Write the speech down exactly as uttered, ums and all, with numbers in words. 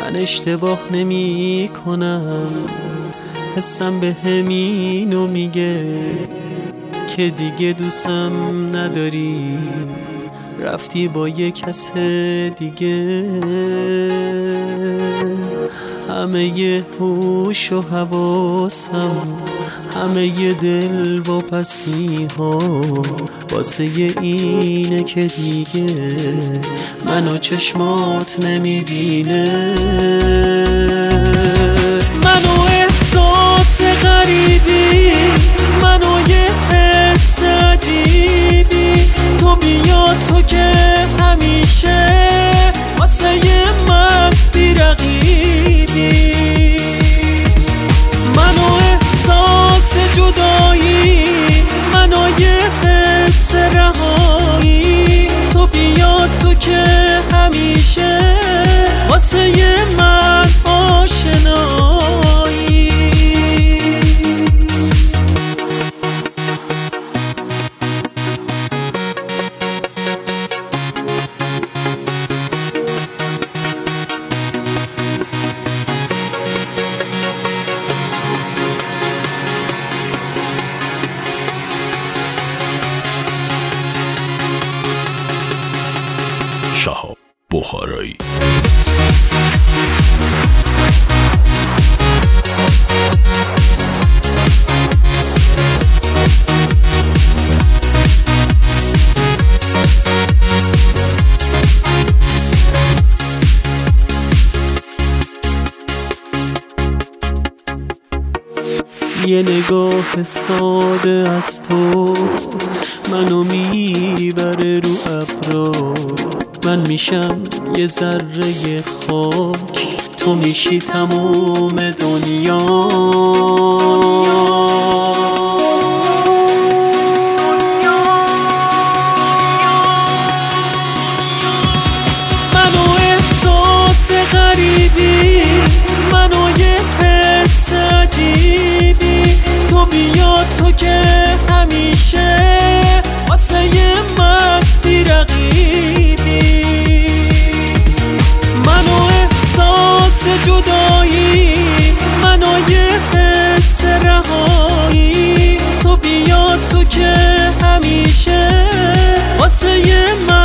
من اشتباه نمی کنم، حسم به همینو میگه که دیگه دوستم نداری، رفتی با یه کس دیگه. همه ی هوش و حواسم، همه ی دل و پسی ها واسه اینه که دیگه منو چشمات نمیبینه. منو احساس غریبی، منو یه حس عجیبی، تو بیا تو که همیشه واسه من بی‌رقیبی. منو احساس جدایی، منو یه حس رهایی، تو بیا تو که همیشه واسه من آشنایی. شهاب بخارایی. یه نگاه ساده از تو منو میبره رو ابرا، من میشم یه ذره خاک، تو میشی تموم دنیا. منو احساس غریبی، منو یه حس عجیبی، تو بیا تو که همیشه واسه من بی‌رقیبی. منو احساس جدایی، منو یه حس رهایی، تو بیا تو که همیشه واسه من